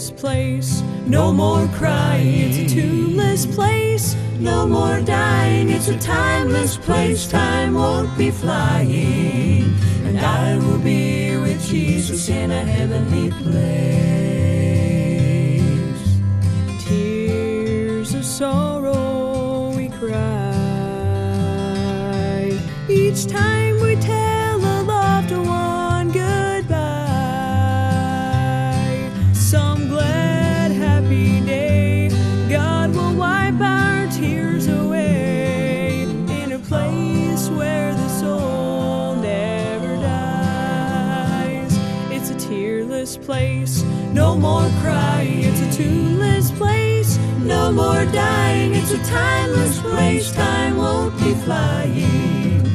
tearless place. No more crying, it's a tuneless place. No more dying, it's a timeless place. Time won't be flying, and I will be with Jesus in a heavenly place. Tears of sorrow we cry each time we tell a loved one goodbye. Some glad, happy day, God will wipe our tears away in a place where the soul never dies. It's a tearless place. No more crying, it's a tuneless place. No more dying, it's a timeless place. Time won't be flying,